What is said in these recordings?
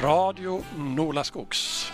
Radio Nolaskogs.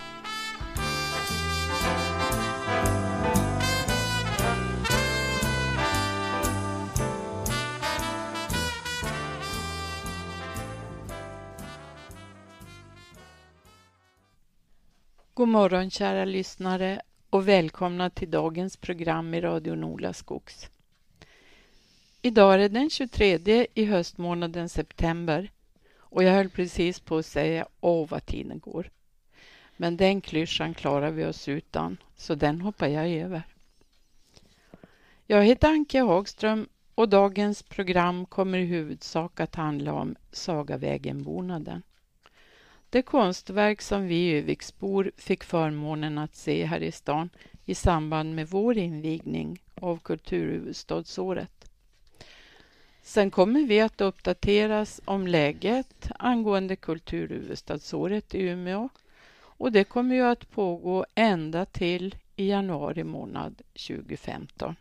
God morgon kära lyssnare och välkomna till dagens program i Radio Nolaskogs. Idag är det den 23 i höstmånaden september och jag höll precis på att säga vad tiden går. Men den klyschan klarar vi oss utan, så den hoppar jag över. Jag heter Anke Hagström och dagens program kommer i huvudsak att handla om Sagavägenbonaden. Det konstverk som vi Öviksbor fick förmånen att se här i stan i samband med vår invigning av Kulturhuvudstadsåret. Sen kommer vi att uppdateras om läget angående Kulturhuvudstadsåret i Umeå och det kommer ju att pågå ända till i januari månad 2015.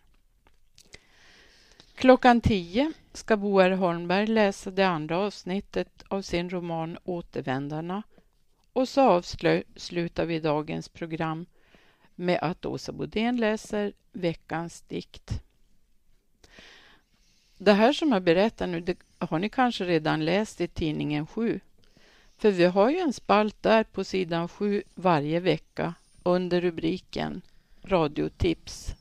Klockan 10 ska Bo R. Holmberg läsa det andra avsnittet av sin roman Återvändarna och så avslutar vi dagens program med att Åsa Bodén läser veckans dikt. Det här som jag berättar nu, det har ni kanske redan läst i tidningen 7. För vi har ju en spalt där på sidan 7 varje vecka under rubriken Radiotips.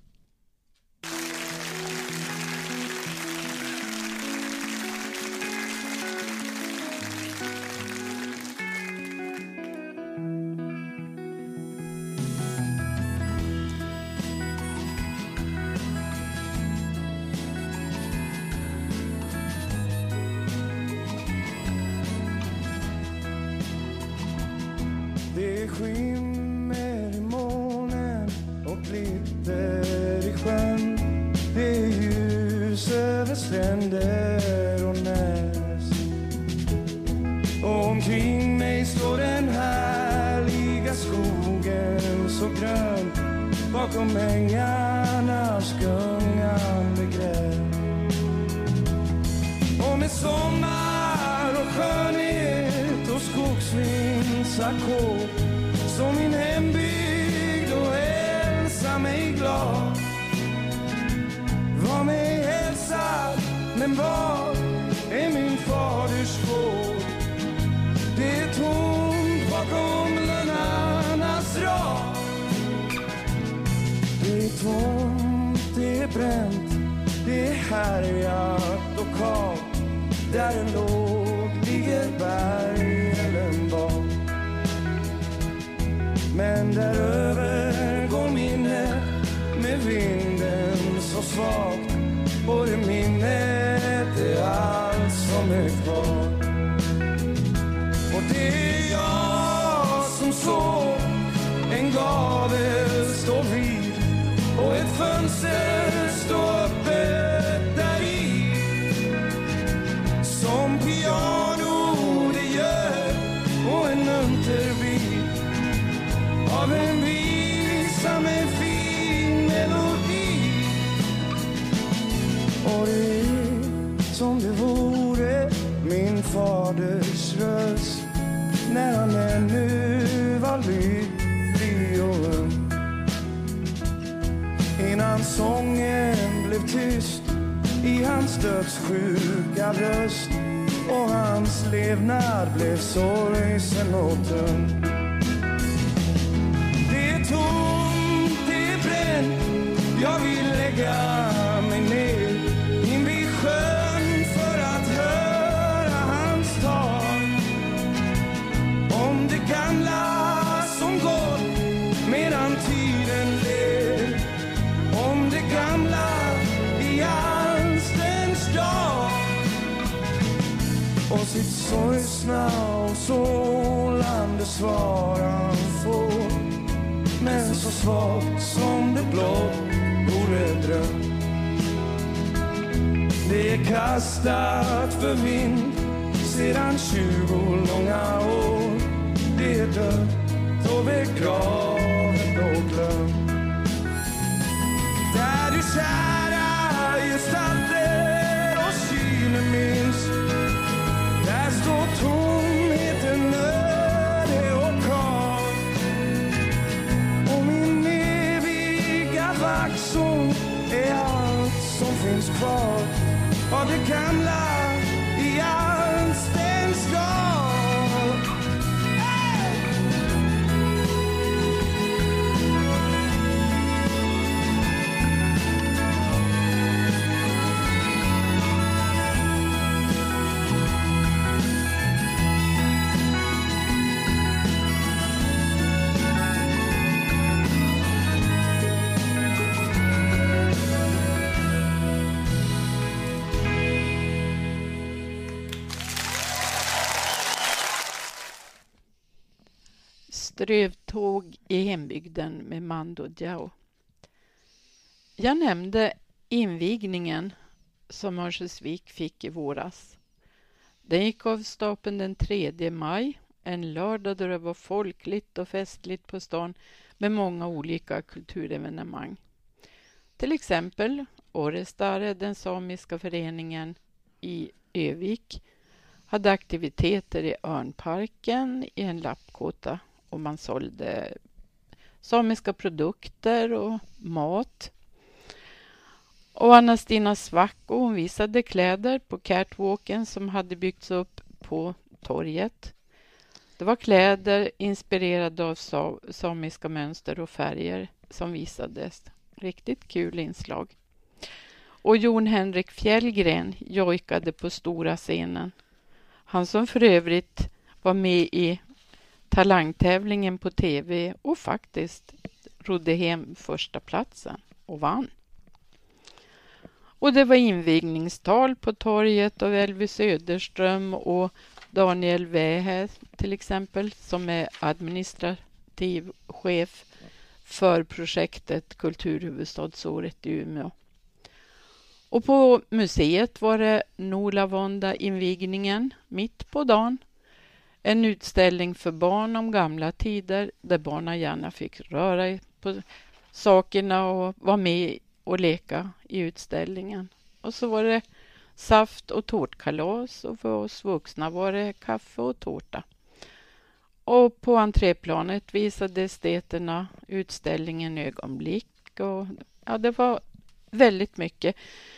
Det skimmer i månen och glitter i sjön. Det är ljus över stränder och näs. Och omkring mig står den härliga skogen så grön. Bakom ängarnas gungande gräs. Och med sommar och skönhet och skogsvindsackord som min hembygd och hälsa mig glad. Var mig hälsad, men var är min faders gård? Det är tomt bakom lönnarnas rad. Det är tomt, det är bränt, det är härjat och kallt. Där en låg ligger bergen bak. Men däröver går minnet med vinden så svagt. Och det minnet är allt som är kvar. Och det är jag som såg en gavel stå vid och ett fönster stå öppet där i. Som piano det gör och en munterbit av en visa med fin melodi. Och det är som det vore min faders röst när han ännu var lycklig och ung. Innan sången blev tyst i hans dödssjuka bröst och hans levnad blev sorgsen och tung. Det är tomt, det är bränt, jag vill lägga mig ner invid sjön för att höra hans tal om det gamla som gått medan tiden ler, om det gamla i alstens dag. Och sitt sorgsna och sålande svar han får, men så svagt som det blå vore dröm. Det är kastat för vind sedan 20 långa år. Det är dött och begravet och glömt. Där du kära gestalter och synen minns, där står tomheten över. finns kvar av det gamla i Arnstens stad. Strövtåg i hembygden med Mando Diao. Jag nämnde invigningen som Örnsköldsvik fick i våras. Den gick av stapeln den 3 maj, en lördag då det var folkligt och festligt på stan med många olika kulturevenemang. Till exempel Orrestare, den samiska föreningen i Övik, hade aktiviteter i Örnparken i en lappkåta. Och man sålde samiska produkter och mat. Och Anna-Stina Svacko, hon visade kläder på catwalken som hade byggts upp på torget. Det var kläder inspirerade av samiska mönster och färger som visades. Riktigt kul inslag. Och Jon Henrik Fjällgren jojkade på stora scenen. Han som för övrigt var med i talangtävlingen på tv och faktiskt rodde hem första platsen och vann. Och det var invigningstal på torget av Elvis Söderström och Daniel Wähe till exempel, som är administrativ chef för projektet Kulturhuvudstadsåret i Umeå. Och på museet var det Nolavonda-invigningen mitt på dagen. En utställning för barn om gamla tider där barnen gärna fick röra på sakerna och vara med och leka i utställningen. Och så var det saft- och tårtkalas och för oss vuxna var det kaffe och tårta. Och på entréplanet visade esteterna utställningen Ögonblick och ja, det var väldigt mycket.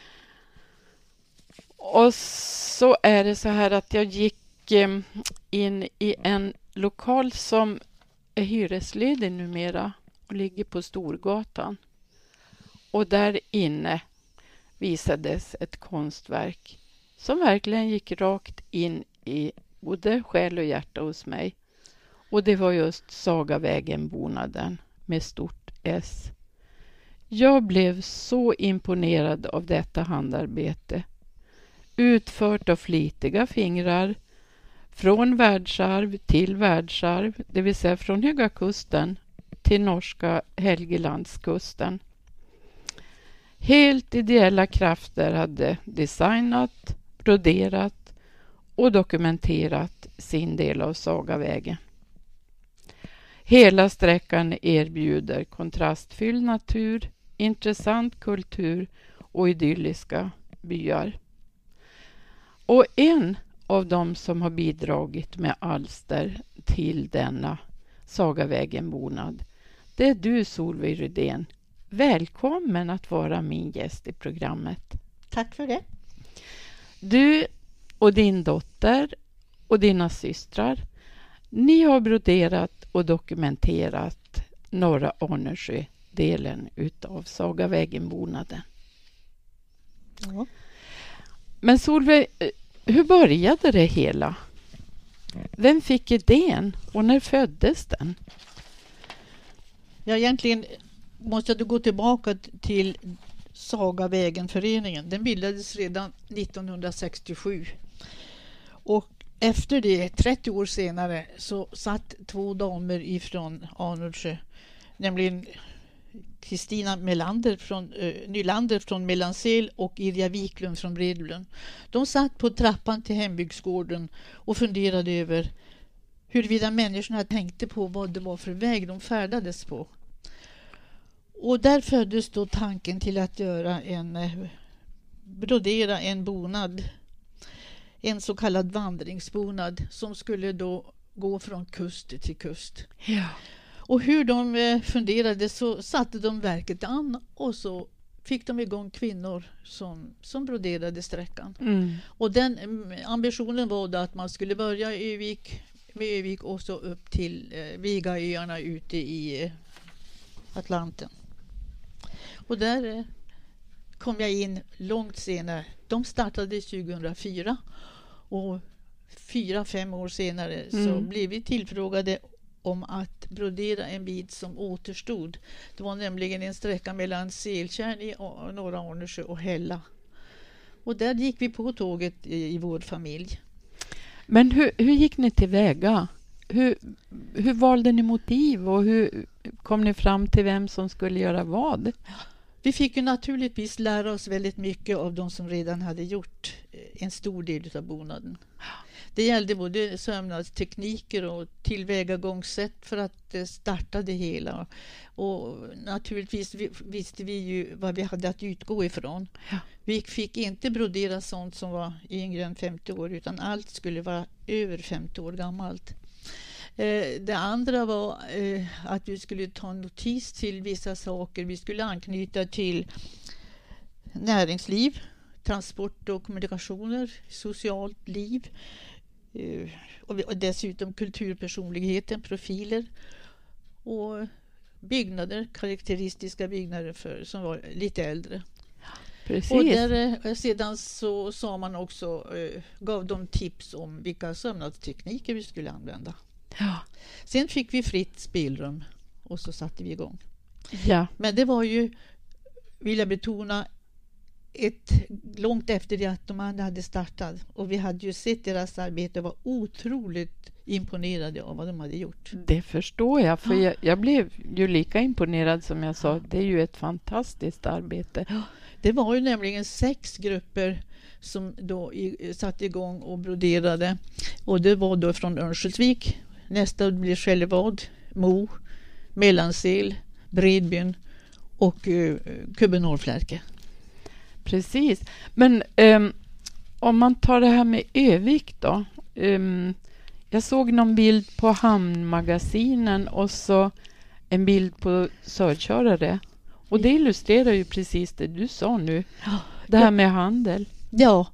Och så är det så här att jag gick in i en lokal som är hyresledig numera och ligger på Storgatan. Och där inne visades ett konstverk som verkligen gick rakt in i både själ och hjärta hos mig. Och det var just Sagavägen-bonaden med stort S. Jag blev så imponerad av detta handarbete. Utfört av flitiga fingrar från världsarv till världsarv, det vill säga från Höga kusten till norska Helgelandskusten. Helt ideella krafter hade designat, broderat och dokumenterat sin del av Sagavägen. Hela sträckan erbjuder kontrastfylld natur, intressant kultur och idylliska byar. Och en av dem som har bidragit med alster till denna Sagavägen-bonad, det är du, Solveig Rydén. Välkommen att vara min gäst i programmet. Tack för det. Du och din dotter och dina systrar, ni har broderat och dokumenterat norra Arnösjö-delen utav Sagavägen-bonaden. Ja. Men Solveig, hur började det hela? Vem fick idén och när föddes den? Ja, egentligen måste jag gå tillbaka till Sagavägen-föreningen. Den bildades redan 1967. Och efter det, 30 år senare, så satt 2 damer ifrån Arnösjö, nämligen Kristina Nylander från Mellansel och Irja Wiklund från Bredlund. De satt på trappan till hembygdsgården och funderade över huruvida människorna tänkte på vad det var för väg de färdades på. Och där föddes då tanken till att brodera en bonad, en så kallad vandringsbonad som skulle då gå från kust till kust. Ja. Och hur de funderade så satte de verket an och så fick de igång kvinnor som broderade sträckan. Mm. Och den ambitionen var då att man skulle börja i Övik och så upp till Vigaöarna ute i Atlanten. Och där kom jag in långt senare. De startade 2004 och 4-5 år senare så blev vi tillfrågade om att brodera en bit som återstod. Det var nämligen en sträcka mellan Seltjärn i norra Arnösjö och Hälla. Och där gick vi på tåget i vår familj. Men hur gick ni tillväga? Hur valde ni motiv och hur kom ni fram till vem som skulle göra vad? Vi fick ju naturligtvis lära oss väldigt mycket av de som redan hade gjort en stor del av bonaden. Det gällde både sömnadstekniker och tillvägagångssätt för att starta det hela. Och naturligtvis visste vi ju vad vi hade att utgå ifrån. Ja. Vi fick inte brodera sånt som var yngre än 50 år utan allt skulle vara över 50 år gammalt. Det andra var att vi skulle ta notis till vissa saker. Vi skulle anknyta till näringsliv, transport och kommunikationer, socialt liv och dessutom kulturpersonligheten, profiler och byggnader, karaktäristiska byggnader som var lite äldre. Precis. Och där, sedan så sa man också, gav dem tips om vilka sömnadstekniker vi skulle använda. Ja. Sen fick vi fritt spelrum och så satte vi igång. Ja. Men det var ju, vill jag betona, långt efter det att de andra hade startat. Och vi hade ju sett deras arbete och var otroligt imponerade av vad de hade gjort. Det förstår jag, för jag blev ju lika imponerad som jag sa. Det är ju ett fantastiskt arbete. Ja, det var ju nämligen 6 grupper som då satte igång och broderade. Och det var då från Örnsköldsvik. Nästa blir Skällevad, Mo, Mellansel, Bredbyn och Kubbe-Norrflärke. Precis. Men om man tar det här med Övik då. Jag såg någon bild på hamnmagasinen och så en bild på Sörkörare. Och det illustrerar ju precis det du sa nu. Det här med handel. Ja,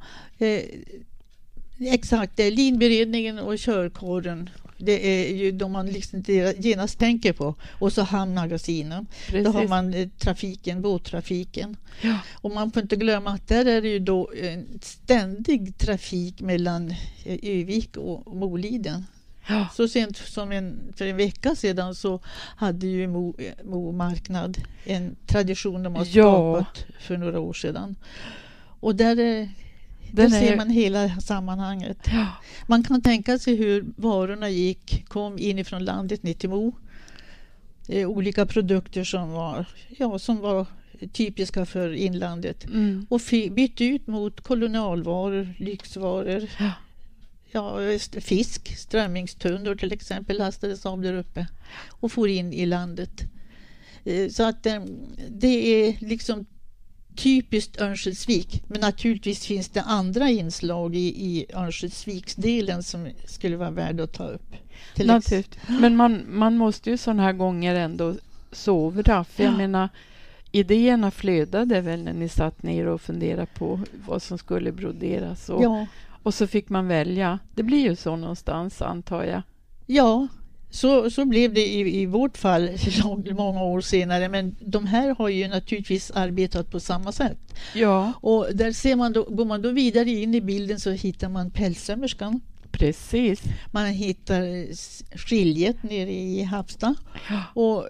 exakt. Linberedningen och körkåren. Det är ju de man liksom genast tänker på. Och så hamnmagasinen. Då har man trafiken, båttrafiken. Ja. Och man får inte glömma att där är det ju då en ständig trafik mellan Övik och Moliden. Ja. Så sent som för en vecka sedan så hade ju Mo marknad en tradition de har skapat för några år sedan. Och där ser man hela sammanhanget. Ja. Man kan tänka sig hur varorna kom inifrån landet ner till Mo. Olika produkter som var typiska för inlandet. Och bytte ut mot kolonialvaror, lyxvaror. Ja, fisk, strömmingstunnor till exempel lastades av där uppe och for in i landet. Så att det är liksom typiskt Örnsköldsvik. Men naturligtvis finns det andra inslag i Örnsköldsviksdelen som skulle vara värda att ta upp. Men man måste ju sådana här gånger ändå sovra. För jag menar, idéerna flödade väl när ni satt ner och funderade på vad som skulle broderas. Och så fick man välja. Det blir ju så någonstans, antar jag. Ja, så blev det i vårt fall många år senare. Men de här har ju naturligtvis arbetat på samma sätt. Ja. Och där ser man då, går man då vidare in i bilden så hittar man pälssömmerskan. Precis. Man hittar skiljet nere i Havsta. Ja. Och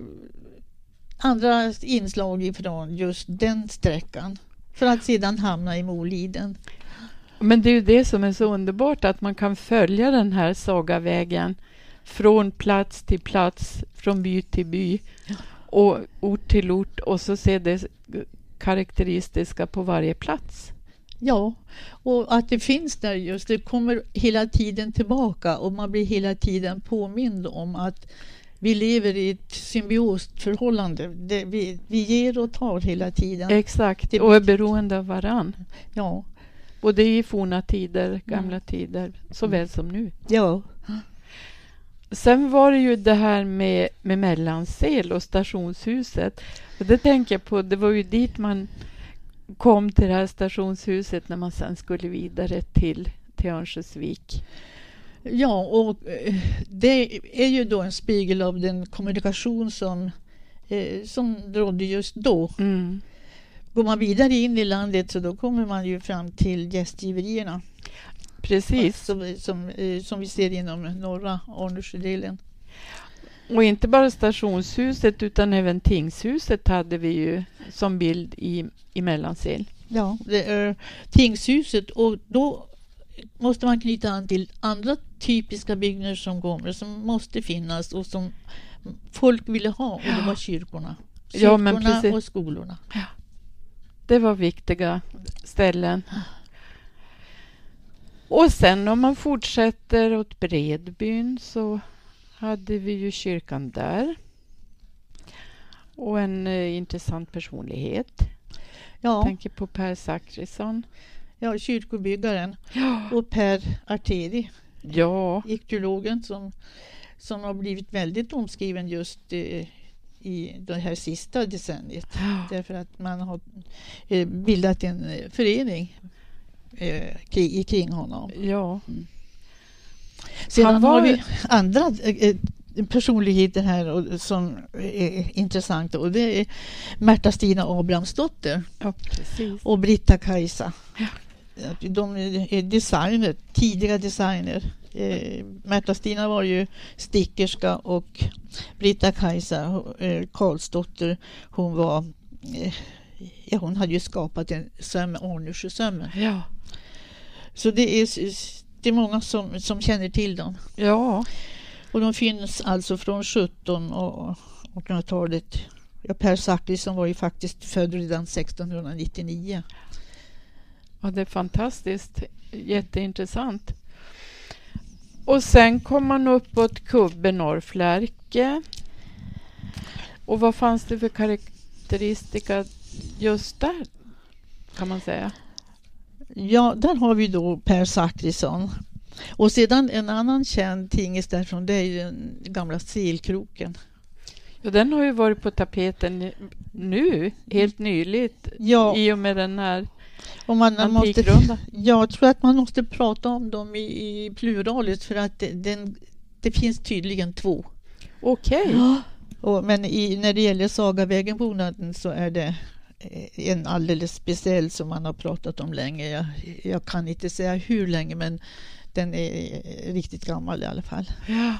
andra inslag ifrån just den sträckan. För att sedan hamna i Moliden. Men det är ju det som är så underbart, att man kan följa den här sagavägen från plats till plats, från by till by och ort till ort, och så se det karaktäristiska på varje plats. Ja, och att det finns där just, det kommer hela tiden tillbaka och man blir hela tiden påmind om att vi lever i ett symbiosförhållande. Vi ger och tar hela tiden. Exakt, och är beroende av varann. Ja. Både i forna tider, gamla tider, såväl som nu. Ja. Sen var det ju det här med Mellansel och stationshuset. Och det tänker jag på, det var ju dit man kom till det här stationshuset när man sen skulle vidare till Örnsköldsvik. Ja, och det är ju då en spegel av den kommunikation som rådde just då. Mm. Går man vidare in i landet så då kommer man ju fram till gästgiverierna. Precis. Som vi ser inom norra Arnösjödelen. Och inte bara stationshuset utan även tingshuset hade vi ju som bild i Mellansel. Ja, det är tingshuset, och då måste man knyta an till andra typiska byggnader som måste finnas och som folk ville ha, och det var kyrkorna. Ja, men Kyrkorna precis. och skolorna. Ja. Det var viktiga ställen. Och sen om man fortsätter åt Bredbyn så hade vi ju kyrkan där. Och en intressant personlighet. Jag Ja, tänker på Per Zachrisson. ja, kyrkobyggaren. Ja. Och Per Artedi, Ja, iktologen som har blivit väldigt omskriven just i det här sista decenniet. Därför att man har bildat en förening kring honom. ja. Sedan har vi andra personligheter här som är intressanta, och det är Märta-Stina Abrahamsdotter Ja, precis. och Britta-Kajsa. Ja. De är designer, tidiga designer. Märta-Stina var ju stickerska, och Britta-Kajsa Karlsdotter, hon hade ju skapat en söm, Arnösjösömmen. Ja. Så det är många som känner till dem. Ja. Och de finns alltså från 1700- och 1800-talet. Ja, Per Zachrisson var ju faktiskt född redan 1699. Ja, det är fantastiskt. Jätteintressant. Och sen kom man uppåt Kubbe Norrflärke. Och vad fanns det för karaktäristika just där, kan man säga? Ja, där har vi då Per Zachrisson. Och sedan en annan känd tingest därifrån, det är ju den gamla Selkroken. Ja, den har ju varit på tapeten nu, helt nyligt, Ja, i och med den här och man måste, antikrundan. jag tror att man måste prata om dem i pluralis, för att det finns tydligen två. Okej. Men när det gäller Sagavägenbonaden så är det en alldeles speciell som man har pratat om länge. Jag kan inte säga hur länge, men den är riktigt gammal i alla fall. Ja.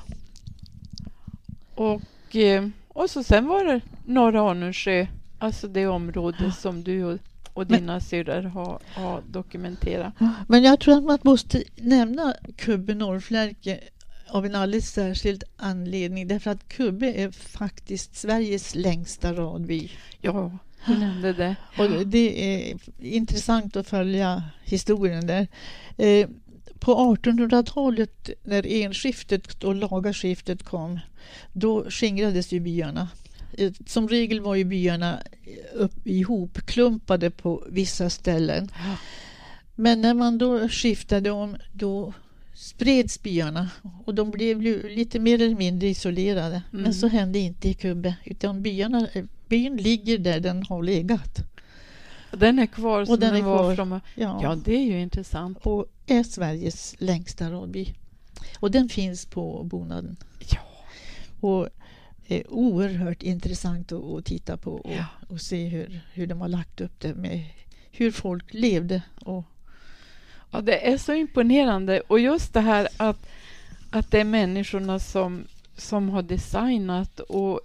Och så sen var det Norra Arnösjö, alltså det område som du och dina syrror har dokumenterat. Men jag tror att man måste nämna Kubbe Norrflärke av en alldeles särskild anledning, därför att Kubbe är faktiskt Sveriges längsta radby. Ja, du nämnde det. Och det är intressant att följa historien där. På 1800-talet, när enskiftet och lagarskiftet kom, då skingrades ju byarna. Som regel var ju byarna ihopklumpade på vissa ställen. Men när man då skiftade om, då spreds byarna och de blev lite mer eller mindre isolerade. Men så hände inte i Kubbe, utan byn ligger där den har legat. Den är kvar som Och den den är var kvar. från... Ja. Ja, det är ju intressant. Och är Sveriges längsta radby. Och den finns på bonaden. Ja. Och är oerhört intressant att titta på och se hur de har lagt upp det med hur folk levde. Ja, det är så imponerande. Och just det här att det är människorna som har designat och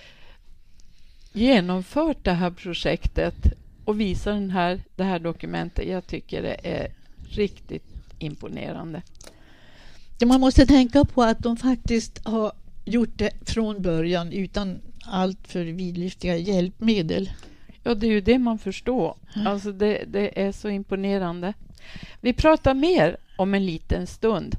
genomfört det här projektet och visar det här dokumentet. Jag tycker det är riktigt imponerande. Man måste tänka på att de faktiskt har gjort det från början utan allt för vidlyftiga hjälpmedel. Ja, det är ju det man förstår. Alltså det är så imponerande. Vi pratar mer om en liten stund.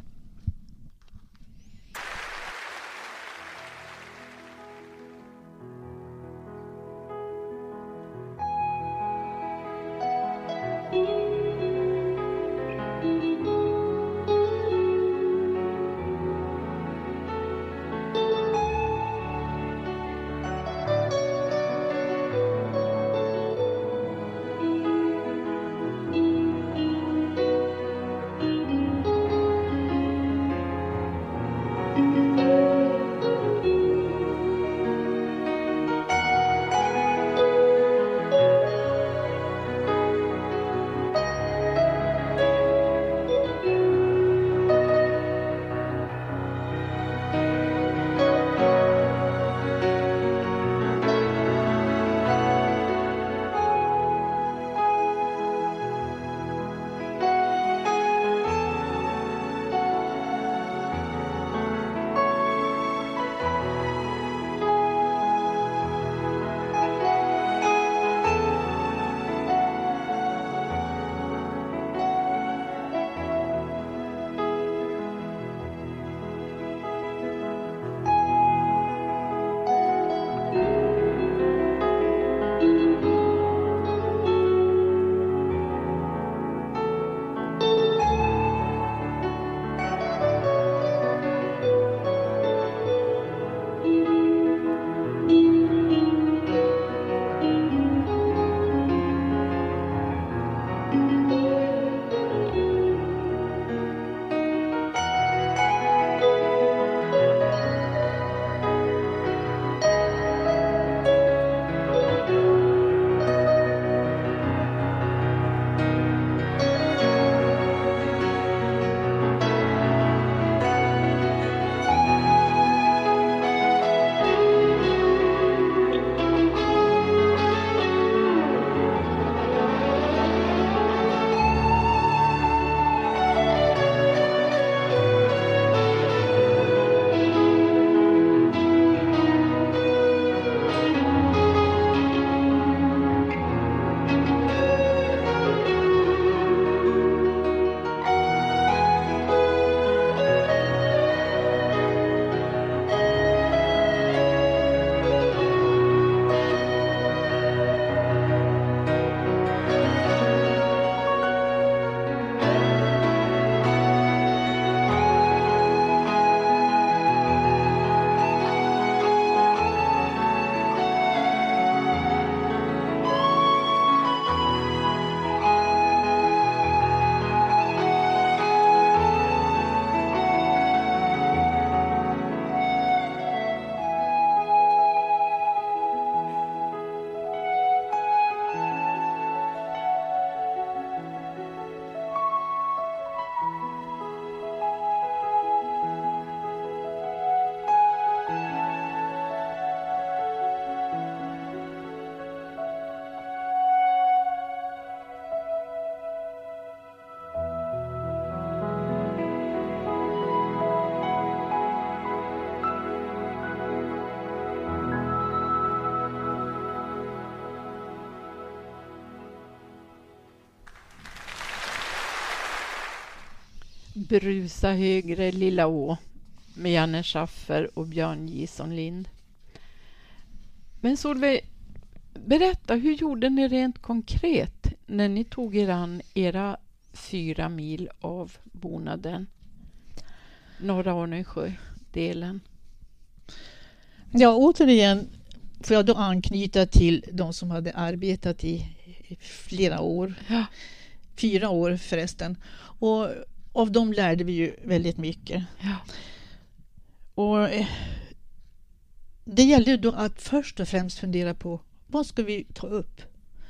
Brusa högre lilla å med Janne Schaffer och Björn Gison Lind. Men Solveig, berätta, hur gjorde ni rent konkret när ni tog er an era 4 mil av bonaden? Norra Ornösjö-delen. Ja, återigen får jag då anknyta till de som hade arbetat i flera år. Ja. 4 år förresten. Och av dem lärde vi ju väldigt mycket. Ja. Och det gällde då att först och främst fundera på vad ska vi ta upp?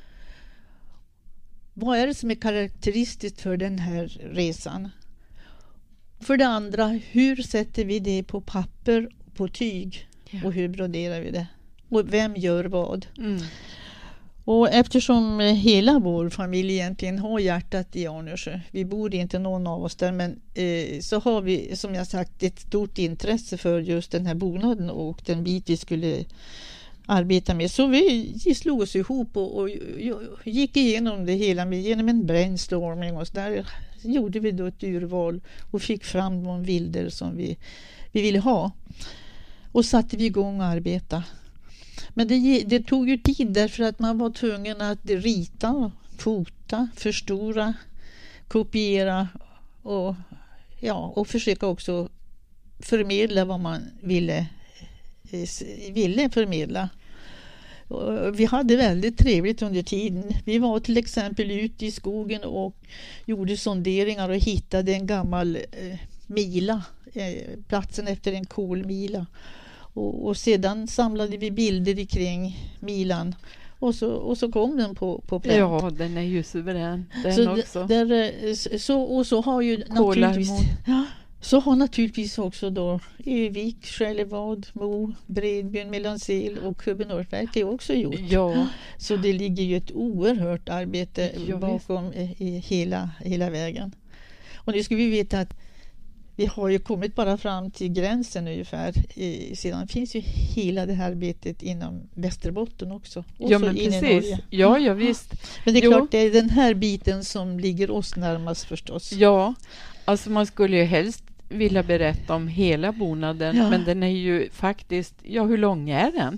Vad är det som är karaktäristiskt för den här resan? För det andra, hur sätter vi det på papper och på tyg? Ja. Och hur broderar vi det? Och vem gör vad? Mm. Och eftersom hela vår familj egentligen har hjärtat i Arnösjö, vi bor inte någon av oss där, men så har vi, som jag sagt, ett stort intresse för just den här bonaden och den bit vi skulle arbeta med. Så vi slog oss ihop och gick igenom det hela genom en brainstorming, och så där gjorde vi då ett urval och fick fram de bilder som vi ville ha. Och satte vi igång och arbeta. Men det tog ju tid, därför att man var tvungen att rita, fota, förstora, kopiera och försöka också förmedla vad man ville förmedla. Och vi hade väldigt trevligt under tiden. Vi var till exempel ute i skogen och gjorde sonderingar och hittade en gammal mila, platsen efter en kolmila. Och sedan samlade vi bilder kring milan. Och så kom den på pränt. Ja, den är ju suverän. Den också. Så har ju naturligtvis... Ja, så har naturligtvis också då Övik, Skällevad, Mo, Bredbyn, Mellansel och Huvudnorrverk är också gjort. Ja. Så det ligger ju ett oerhört arbete bakom i hela vägen. Och nu ska vi veta att vi har ju kommit bara fram till gränsen ungefär. Sedan finns ju hela det här arbetet inom Västerbotten också. Och ja, så men in precis. i Norge. Ja, visst. Men det är klart, det är den här biten som ligger oss närmast förstås. Ja, alltså man skulle ju helst vilja berätta om hela bonaden, men den är ju faktiskt, hur lång är den?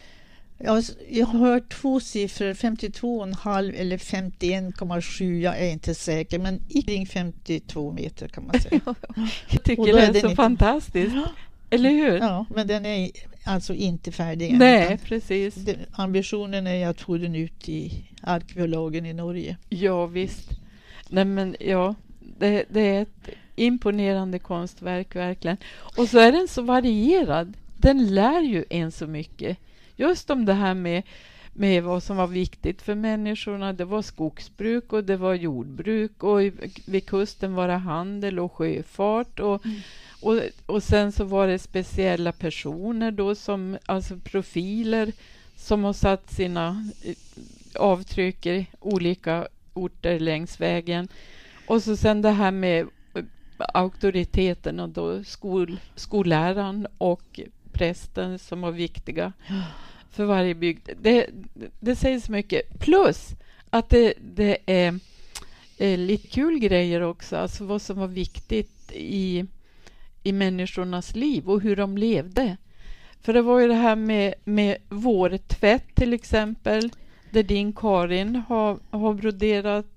Jag har hört 2 siffror, 52,5 eller 51,7, jag är inte säker, men kring 52 meter kan man säga. Jag tycker det är så fantastiskt, eller hur? Ja, men den är alltså inte färdig än. Nej, precis. Ambitionen är att få den ut i arkivologen i Norge. Ja, visst. Nej, men det är ett imponerande konstverk verkligen. Och så är den så varierad. Den lär ju en så mycket. Just om det här med vad som var viktigt för människorna. Det var skogsbruk och det var jordbruk. Och vid kusten var det handel och sjöfart. Och sen så var det speciella personer då, som, alltså profiler som har satt sina avtryck i olika orter längs vägen. Och så sen det här med auktoriteterna då, skolläraren och prästen som var viktiga för varje bygd. Det sägs mycket. Plus att det är lite kul grejer också. Alltså vad som var viktigt i människornas liv och hur de levde. För det var ju det här med vårtvätt till exempel. Där din Karin har broderat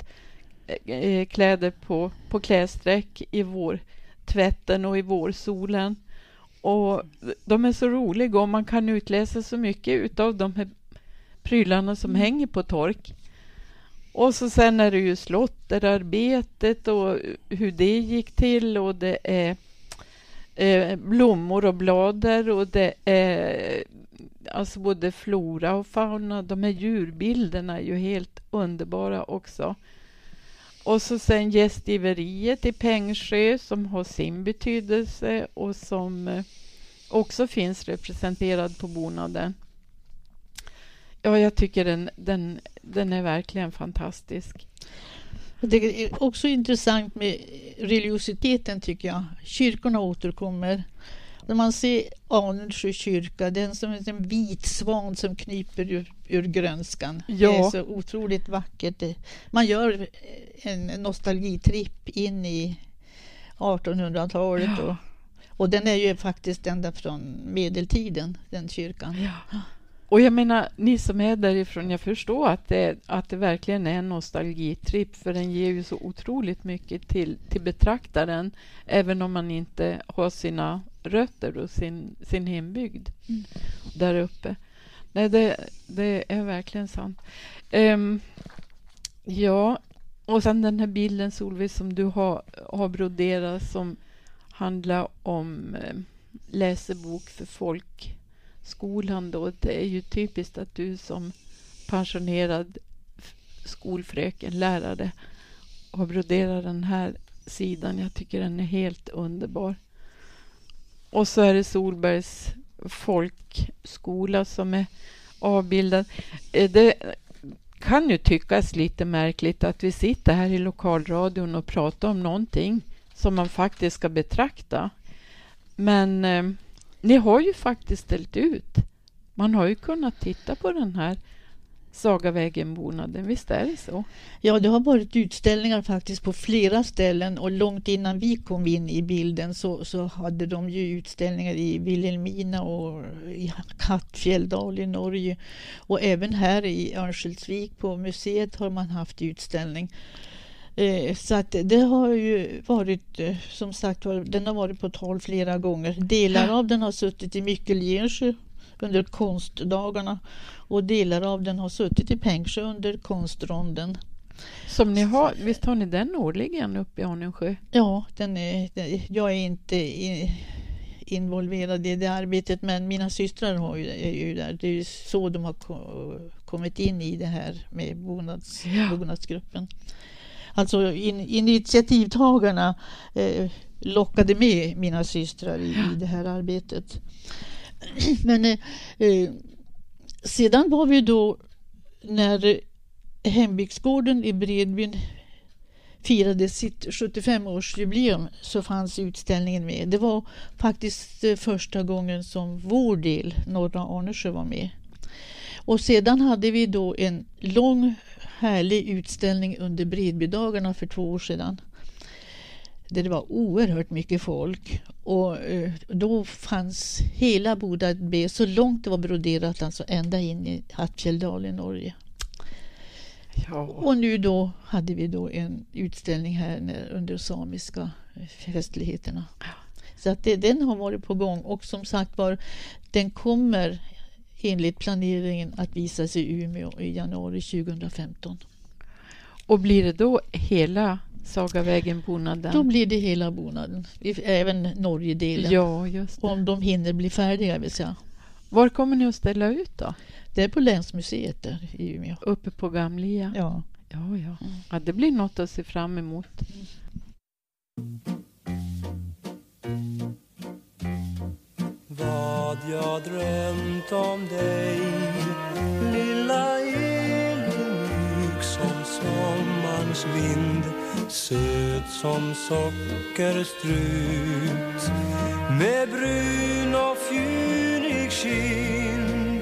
kläder på klädsträck i vårtvätten och i vårsolen. Och de är så roliga och man kan utläsa så mycket utav de här prylarna som hänger på tork. Och så sen är det ju slotterarbetet och hur det gick till, och det är blommor och blader, och det är alltså både flora och fauna. De här djurbilderna är ju helt underbara också. Och så sen gästgiveriet i Pengsjö som har sin betydelse och som också finns representerad på bonaden. Ja, jag tycker den är verkligen fantastisk. Det är också intressant med religiositeten tycker jag. Kyrkorna återkommer. När man ser Anundsjö kyrka, den som är en vit svan som knyper ur grönskan. Ja. Det är så otroligt vackert. Man gör en nostalgitripp in i 1800-talet. Ja. Och den är ju faktiskt ända från medeltiden, den kyrkan. Ja. Och jag menar, ni som är därifrån, jag förstår att det verkligen är en nostalgitripp, för den ger ju så otroligt mycket till betraktaren, även om man inte har sina rötter och sin hembygd där uppe. Nej, det är verkligen sant. Ja, och sen den här bilden, Solveig, som du har broderat, som handlar om läsebok för folkskolan då. Det är ju typiskt att du som pensionerad skolfröken, lärare, har broderat den här sidan. Jag tycker den är helt underbar. Och så är det Solbergs folkskola som är avbildad. Det kan ju tyckas lite märkligt att vi sitter här i lokalradion och pratar om någonting som man faktiskt ska betrakta. Men ni har ju faktiskt ställt ut. Man har ju kunnat titta på den här Sagavägen-bonaden, visst är det så? Ja, det har varit utställningar faktiskt på flera ställen, och långt innan vi kom in i bilden så hade de ju utställningar i Vilhelmina och i Kattfjälldal i Norge, och även här i Örnsköldsvik på museet har man haft utställning. Så att det har ju varit, som sagt, den har varit på tal flera gånger. Delar av den har suttit i Mykelgensjö under konstdagarna, och delar av den har suttit i Pengsjö under konstronden. Som ni har, visst har ni den årligen uppe i Anundsjö? Ja, jag är inte involverad i det arbetet, men mina systrar är ju där. Det är ju så de har kommit in i det här med bonadsgruppen. Alltså initiativtagarna lockade med mina systrar i det här arbetet. Men sedan var vi då, när hembygdsgården i Bredbyn firade sitt 75-årsjubileum, så fanns utställningen med. Det var faktiskt första gången som vår del, Norra Anundsjö, var med. Och sedan hade vi då en lång härlig utställning under Bredbydagarna för 2 år sedan. Där det var oerhört mycket folk. Och då fanns hela Boda B så långt det var broderat, alltså ända in i Hattfjälldal i Norge. Ja. Och nu då hade vi då en utställning här under samiska festligheterna. Så att den har varit på gång, och som sagt den kommer enligt planeringen att visa sig i Umeå i januari 2015. Och blir det då hela Sagavägen-bonaden? Då blir det hela bonaden, även Norge-delen. Ja, just det. Om de hinner bli färdiga, vill säga. Var kommer ni att ställa ut då? Det är på Länsmuseet där i Umeå. Uppe på Gamlia? Ja. Ja, det blir något att se fram emot. Vad jag drömt om dig, lilla Elin, som sommarns vind, söt som sockerstrut, med brun och fjurig kind.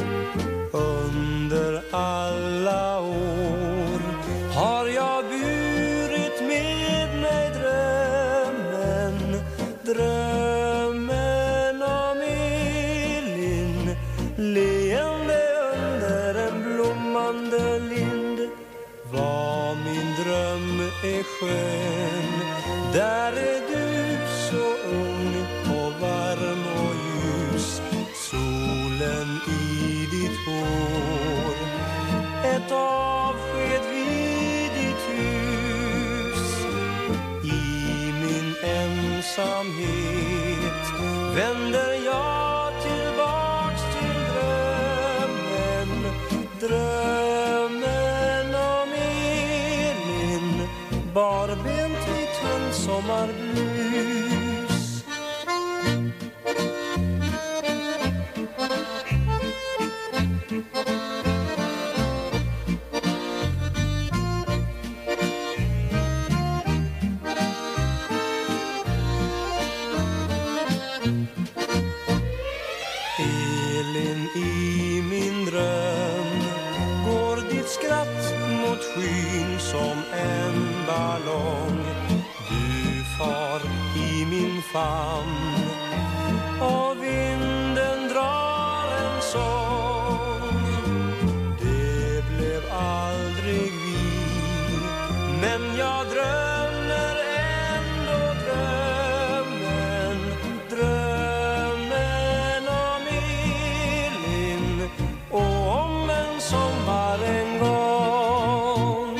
Under alla år har jag burit med mig drömmen om Elin, leende under en blommande lind. Vad min dröm är skön, där är du så ung och varm och ljus, solen i ditt hår, ett avsked vid ditt hus. I min ensamhet vänder jag tillbaks till drömmen om Elin, barbent i tunn sommarblus. Elin, i min dröm går ditt skratt mot skyn som en ballong. Du far i min famn och vinden drar en sång. Det blev aldrig vi, men jag drömmer ändå drömmen om Elin och om en sommar en gång.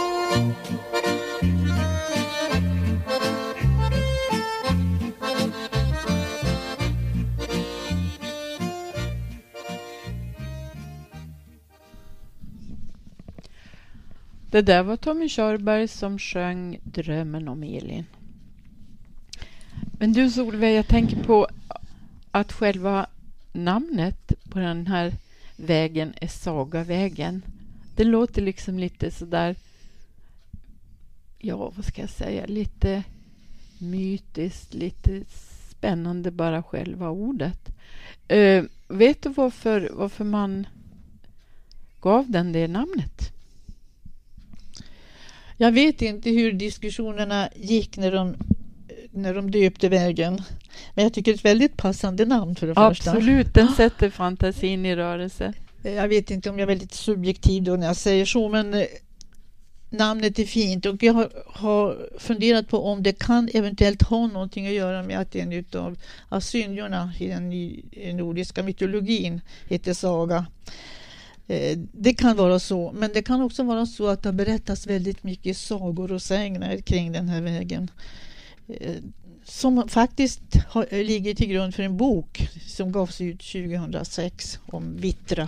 Det där var Tommy Körberg som sjöng Drömmen om Elin. Men du Solveig, jag tänker på att själva namnet på den här vägen är Sagavägen. Det låter liksom lite sådär, ja vad ska jag säga, lite mytiskt, lite spännande bara själva ordet. Vet du varför man gav den det namnet? Jag vet inte hur diskussionerna gick när de döpte vägen. Men jag tycker det är ett väldigt passande namn för det första. Absolut, den sätter fantasin i rörelse. Jag vet inte om jag är väldigt subjektiv då när jag säger så, men namnet är fint. Och jag har funderat på om det kan eventuellt ha någonting att göra med att en av asynjorna i den nordiska mytologin heter Saga. Det kan vara så, men det kan också vara så att det berättas väldigt mycket sagor och sägner kring den här vägen. Som faktiskt ligger till grund för en bok som gavs ut 2006 om Vittra.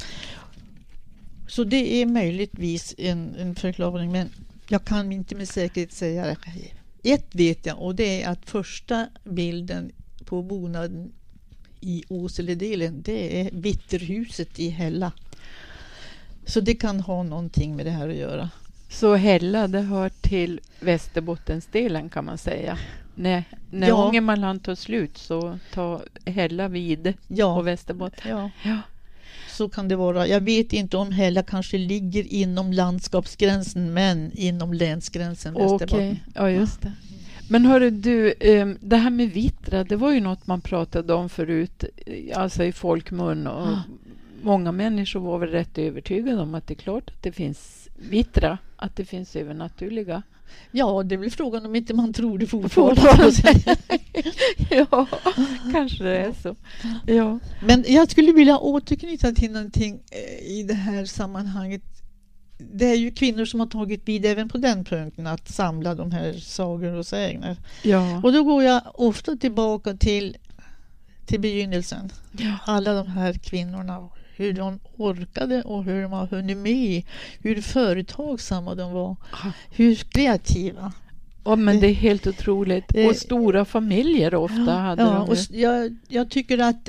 Så det är möjligtvis en förklaring, men jag kan inte med säkerhet säga det. Ett vet jag, och det är att första bilden på bonaden i Åseledelen, det är Vitterhuset i Hälla. Så det kan ha någonting med det här att göra. Så Hälla, det hör till Västerbottensdelen kan man säga. När Ångermanland tar slut så tar Hälla vid på Västerbotten. Ja. Så kan det vara. Jag vet inte om Hälla kanske ligger inom landskapsgränsen, men inom länsgränsen Västerbotten. Okej, ja just det. Men hörru du, det här med Vittra, det var ju något man pratade om förut, alltså i folkmun, och många människor var väl rätt övertygade om att det är klart att det finns Vittra, att det finns övernaturliga. Ja, det är väl frågan om inte man tror det fortfarande. Ja, kanske det är så. Ja. Men jag skulle vilja återknyta till någonting i det här sammanhanget. Det är ju kvinnor som har tagit vid även på den punkten, att samla de här sagor och sägner. Ja. Och då går jag ofta tillbaka till begynnelsen. Ja. Alla de här kvinnorna, hur de orkade och hur de har hunnit med, hur företagsamma de var, hur kreativa. Ja, men det är helt otroligt. Och stora familjer ofta hade de. Och jag tycker att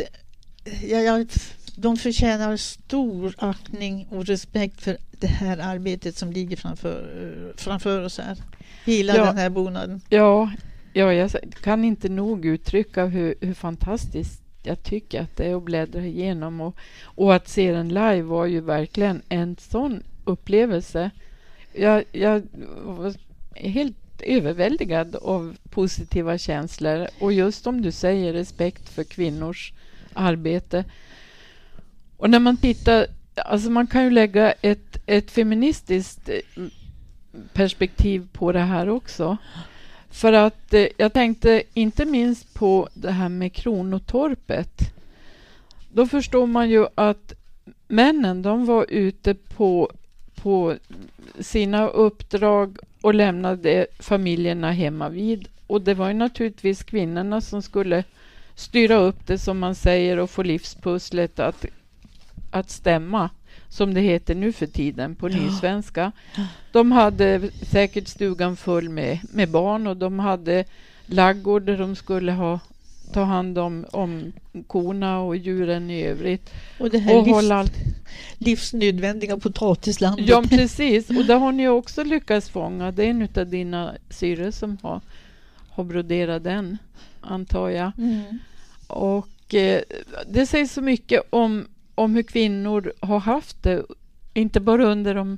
de förtjänar stor aktning och respekt för det här arbetet som ligger framför oss här. Hela den här bonaden. Ja, jag kan inte nog uttrycka hur fantastiskt jag tycker att det är att bläddra igenom. Och att se den live var ju verkligen en sån upplevelse. Jag var helt överväldigad av positiva känslor. Och just som du säger, respekt för kvinnors arbete. Och när man tittar, alltså man kan ju lägga ett feministiskt perspektiv på det här också. För att jag tänkte inte minst på det här med kronotorpet. Då förstår man ju att männen, de var ute på sina uppdrag och lämnade familjerna hemma vid. Och det var ju naturligtvis kvinnorna som skulle styra upp det, som man säger, och få livspusslet att stämma, som det heter nu för tiden på nysvenska. De hade säkert stugan full med barn, och de hade laggård där de skulle ta hand om korna och djuren i övrigt. Och det här livsnödvändiga potatislandet. Ja, precis. Och där har ni också lyckats fånga. Det är en av dina syror som har broderat den, antar jag. Mm. Och det sägs så mycket om hur kvinnor har haft det, inte bara under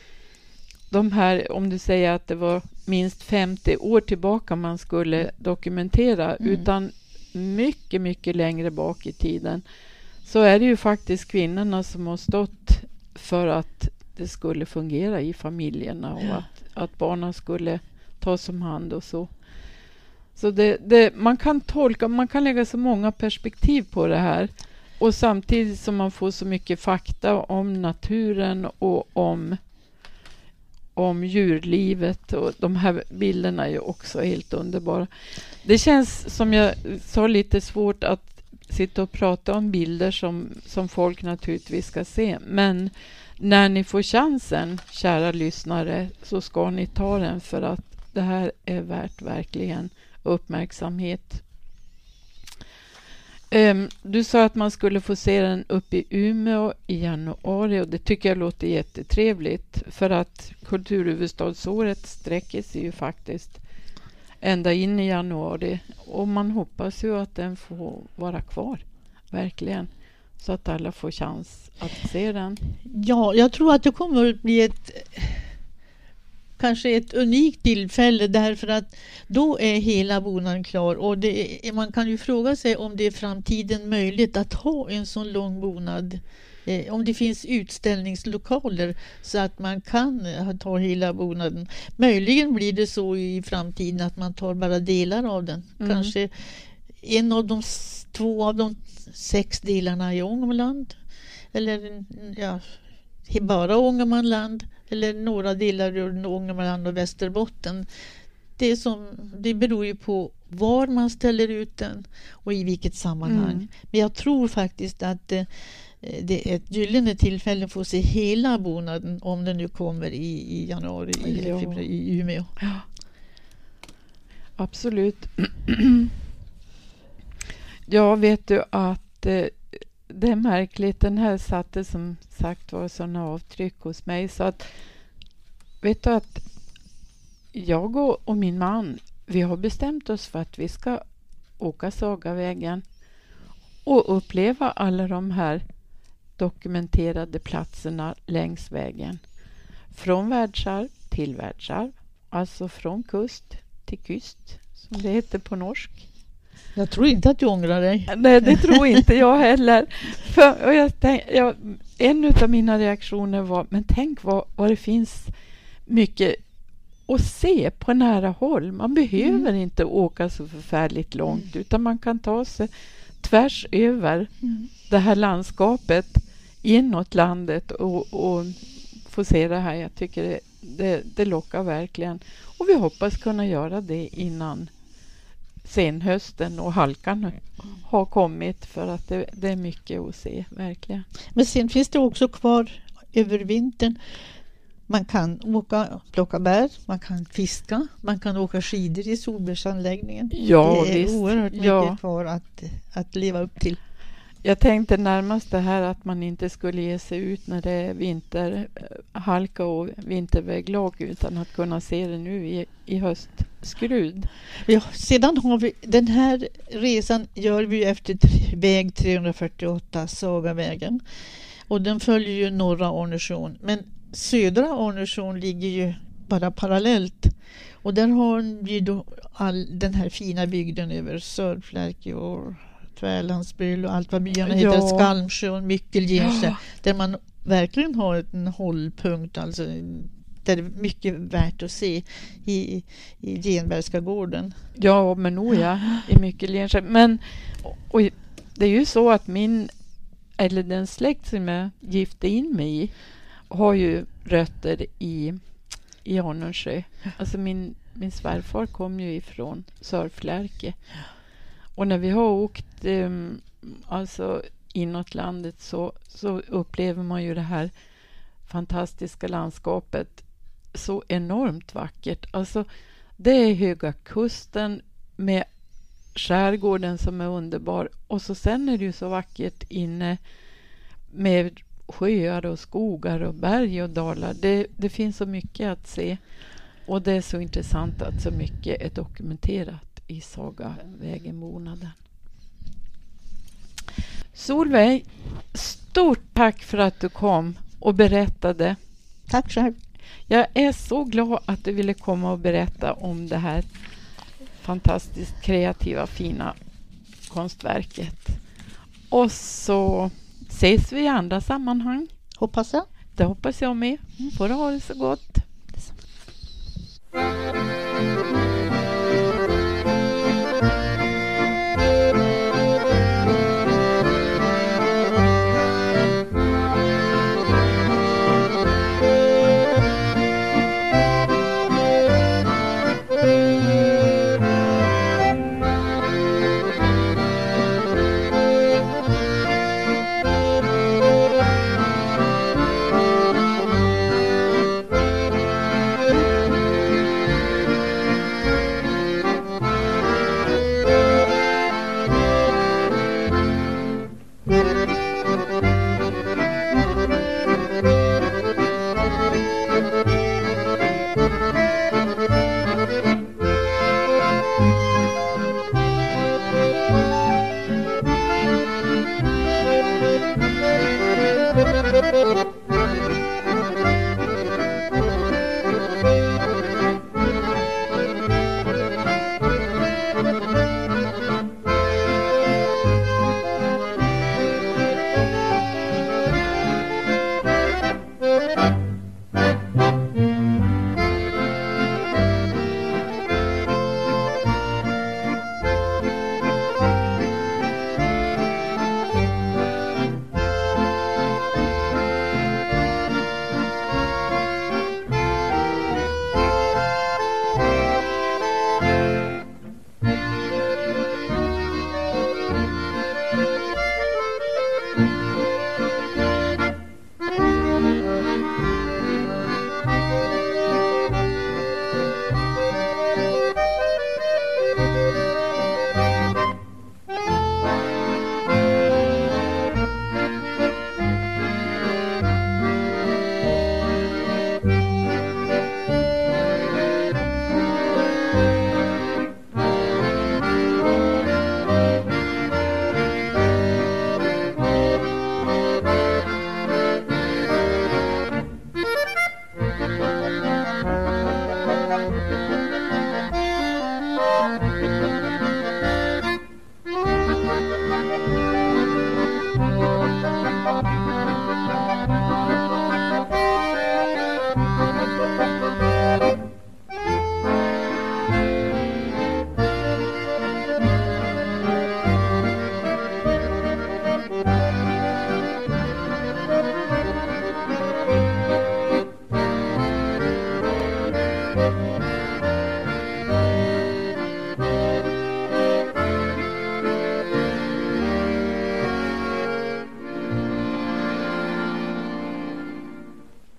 de här, om du säger att det var minst 50 år tillbaka man skulle dokumentera, utan mycket, mycket längre bak i tiden, så är det ju faktiskt kvinnorna som har stått för att det skulle fungera i familjerna och att barnen skulle tas om hand och så. Så man kan lägga så många perspektiv på det här. Och samtidigt som man får så mycket fakta om naturen och om djurlivet, och de här bilderna är ju också helt underbara. Det känns, som jag sa, lite svårt att sitta och prata om bilder som folk naturligtvis ska se. Men när ni får chansen, kära lyssnare, så ska ni ta den, för att det här är värt verkligen uppmärksamhet. Du sa att man skulle få se den uppe i Umeå i januari, och det tycker jag låter jättetrevligt, för att kulturhuvudstadsåret sträcker sig ju faktiskt ända in i januari, och man hoppas ju att den får vara kvar, verkligen, så att alla får chans att se den. Ja, jag tror att det kommer att bli kanske ett unikt tillfälle, därför att då är hela bonaden klar, och man kan ju fråga sig om det är framtiden möjligt att ha en sån lång bonad, om det finns utställningslokaler så att man kan ta hela bonaden. Möjligen blir det så i framtiden att man tar bara delar av den, kanske två av de 6 delarna i Ångermanland, eller ja, bara Ångermanland eller några delar ur Ångermanland och Västerbotten. Det beror ju på var man ställer ut den och i vilket sammanhang. Men jag tror faktiskt att det är ett gyllene tillfälle för att se hela bonaden om den nu kommer i januari i Umeå. Ja. Absolut. Jag vet du att det är märkligt. Den här satte som sagt var sådana avtryck hos mig. Så att, vet du att jag och min man, vi har bestämt oss för att vi ska åka Sagavägen och uppleva alla de här dokumenterade platserna längs vägen. Från världsarv till världsarv. Alltså från kust till kust, som det heter på norsk. Jag tror inte att du ångrar dig. Nej, det tror inte jag heller. En av mina reaktioner var, men tänk vad det finns mycket att se på nära håll. Man behöver inte åka så förfärligt långt, utan man kan ta sig tvärs över det här landskapet inåt landet och få se det här. Jag tycker det lockar verkligen. Och vi hoppas kunna göra det innan senhösten och halkan har kommit, för att det är mycket att se, verkligen. Men sen finns det också kvar över vintern. Man kan plocka bär, man kan fiska, man kan åka skidor i solbärsanläggningen. Ja, det är oerhört mycket kvar att leva upp till. Jag tänkte närmast det här att man inte skulle ge sig ut när det är vinterhalka och vinterväglag, utan att kunna se det nu i höstskrud. Ja, sedan har vi den här resan gör vi efter väg 348, Sagavägen. Och den följer ju norra Arnösund. Men södra Arnösund ligger ju bara parallellt. Och där har vi då den här fina bygden över Sörflärke och Tvärlandsbyl och allt vad byarna heter, Skalmsjö och Myckelgense, där man verkligen har en hållpunkt, alltså där det är mycket värt att se i Genbergska gården. Ja, men i Myckelgense. Men och det är ju så att den släkt som jag gifte in mig i har ju rötter i Arnösjö. Alltså min svärfar kom ju ifrån Sörflärke. Och när vi har åkt alltså inåt landet så upplever man ju det här fantastiska landskapet så enormt vackert. Alltså det är Höga kusten med skärgården som är underbar, och så sen är det ju så vackert inne med sjöar och skogar och berg och dalar. Det finns så mycket att se, och det är så intressant att så mycket är dokumenterat i Sagavägen-månaden. Solveig, stort tack för att du kom och berättade. Tack själv. Jag är så glad att du ville komma och berätta om det här fantastiskt kreativa, fina konstverket. Och så ses vi i andra sammanhang. Hoppas jag. Det hoppas jag med. Får du ha det så gott. Thank you.